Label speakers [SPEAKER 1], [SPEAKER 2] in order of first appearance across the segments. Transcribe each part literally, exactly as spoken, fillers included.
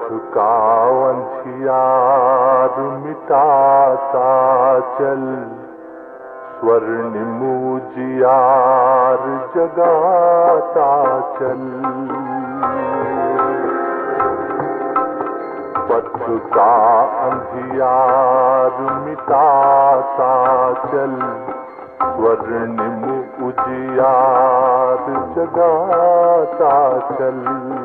[SPEAKER 1] का अंधियार मिटाता चल, स्वर्णिम उजियार जगाता चल। पथ का अंधियार मिटाता चल, स्वर्णिम उजियार जगाता चल।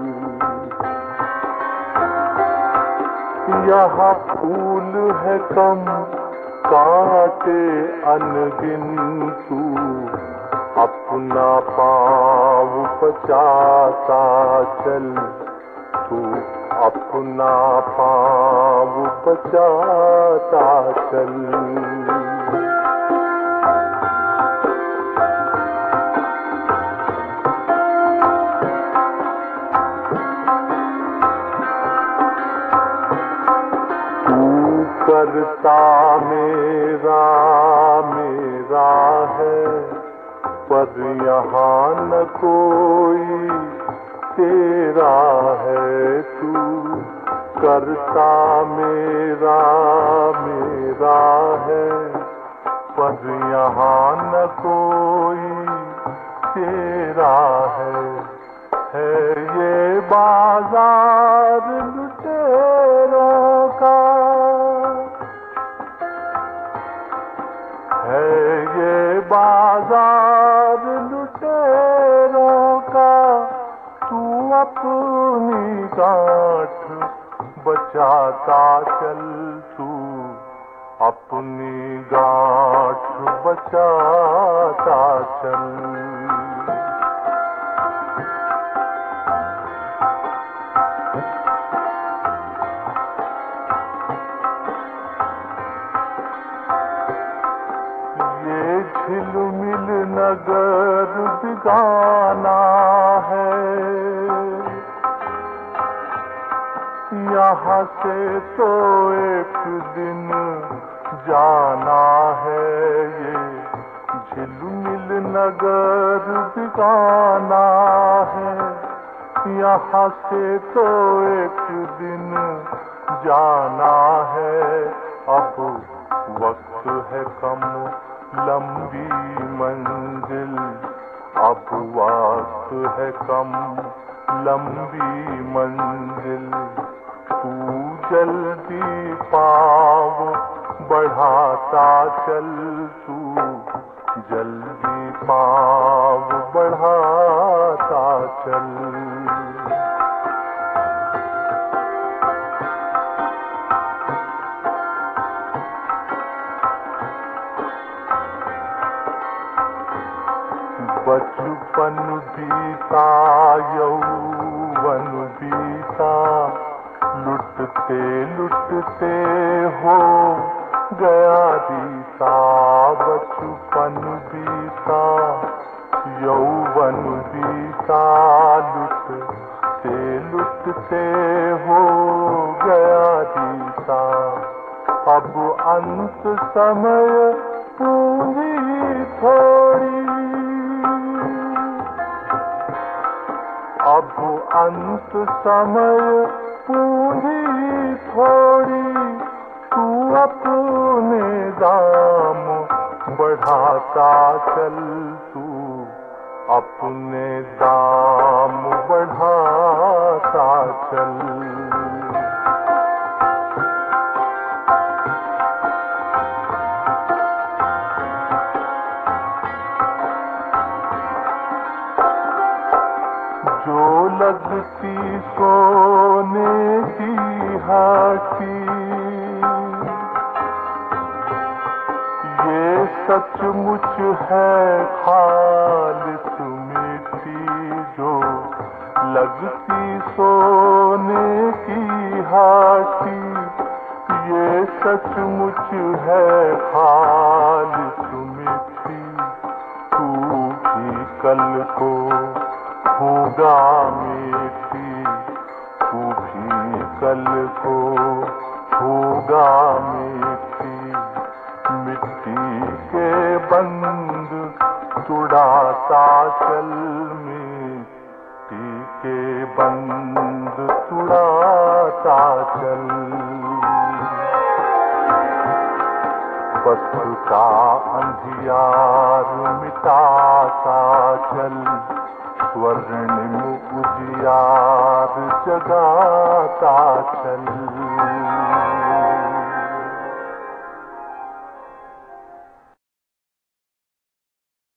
[SPEAKER 1] यहाँ फूल है कम कांटे अनगिन, तू अपना पाँव बचाता चल, तू अपना पाँव बचाता चल। करता मेरा मेरा है, पर यहाँ न कोई तेरा है। तू करता मेरा मेरा है, पर यहाँ न कोई तेरा है। है ये बाजार लुटेरों का, है ये बाजार लुटेरों का। तू अपनी गांठ बचाता चल, तू अपनी गांठ बचाता चल। झिलमिल नगर बिगाना है, यहाँ से तो एक दिन जाना है। ये झिलमिल नगर बिगाना है, यहाँ से तो एक दिन जाना है। अब वक्त है कम लंबी मंजिल, अब वक्त है कम लंबी मंजिल। तू जल्दी पाँव बढ़ाता चल, तू जल्दी पाँव बढ़ाता चल। बचपन बीता यौवन बीता, लुटते लुटते हो गया बीता। बचपन बीता यौवन बीता, लुटते लुटते हो गया बीता। अब अंत समय पूरी थोड़ी, अब अंत समय पूरी थोड़ी। तू अपने दाम बढ़ाता चल, तू अपने दाम बढ़ाता चल। जो लगती सोने की हाथी, ये सचमुच है खालिस मीठी। जो लगती सोने की हाथी, ये सचमुच है खालिस मीठी। तू भी कल को होगा मीठी, तू भी कल को होगा मीठी। मिट्टी के बंद तुड़ाता चल, मिट्टी के बंद तुड़ाता चल, पथ का अंधियार मिटाता चल, स्वर्णिम उजियार जगाता चल।